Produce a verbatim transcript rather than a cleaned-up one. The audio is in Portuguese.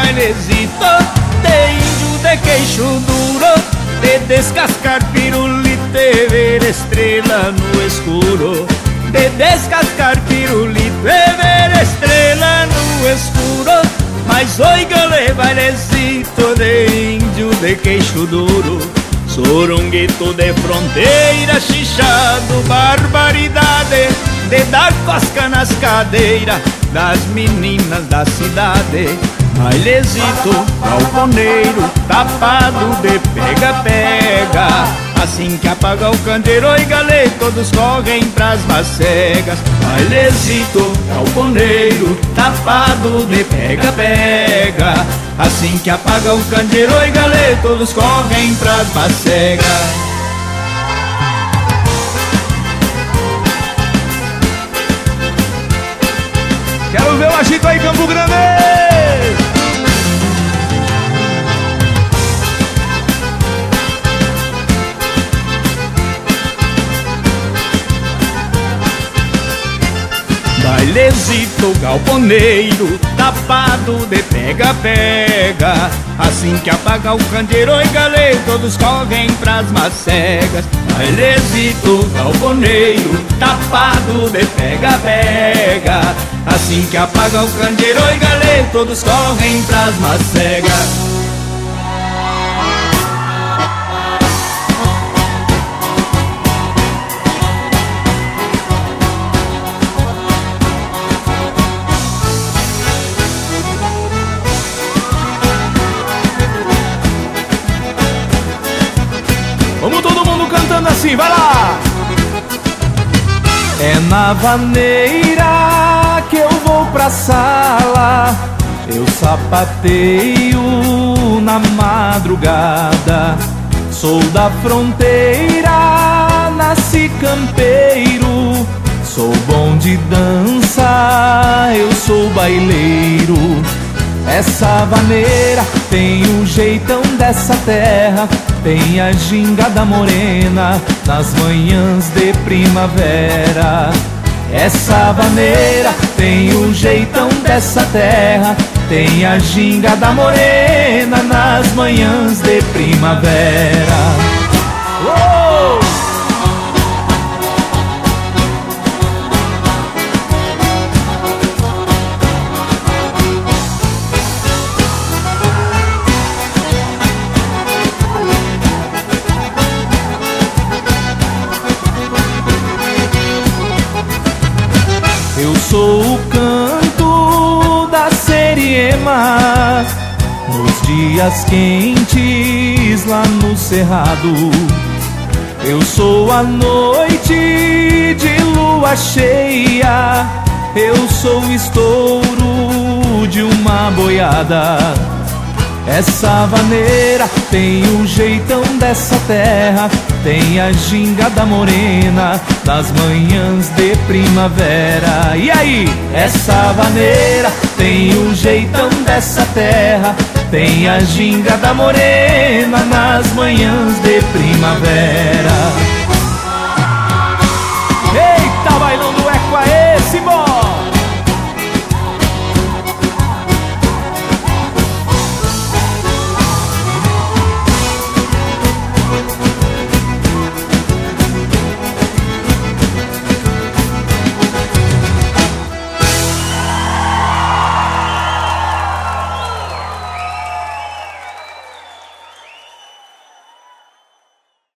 bailezito de índio de queixo duro, de descascar pirulito e ver estrela no escuro, de descascar pirulito e ver estrela no escuro. Mas oiga-lhe bailezito de índio de queixo duro, sorunguito de fronteira, chichado, barbaridade de dar fasca nas cadeiras das meninas da cidade. Bailezito galponeiro, tapado de pega-pega, assim que apaga o candeeiro, oi galê, todos correm pras macegas. Bailezito galponeiro, tapado de pega-pega, assim que apaga o candeeiro, oi galê, todos correm pras macegas. Quero ver o agito aí, Campo Grande! Bailezito galponeiro, tapado de pega-pega, assim que apaga o candeeiro, oi galê, todos correm pras macegas. Bailezito galponeiro, tapado de pega-pega, assim que apaga o candeeiro, oi galê, todos correm pras macegas. Vamos todo mundo cantando assim, vai lá! É na vaneira que eu vou pra sala, eu sapateio na madrugada. Sou da fronteira, nasci campeiro, sou bom de dança, eu sou baileiro. Essa vaneira tem o jeitão dessa terra, tem a gingada morena nas manhãs de primavera. Essa vaneira tem o jeitão dessa terra, tem a gingada morena nas manhãs de primavera. Oh! Eu sou o canto da seriema nos dias quentes lá no cerrado. Eu sou a noite de lua cheia, eu sou o estouro de uma boiada. Essa vaneira tem o jeitão dessa terra, tem a gingada morena nas manhãs de primavera. E aí? Essa vaneira tem o jeitão dessa terra, tem a gingada morena nas manhãs de primavera.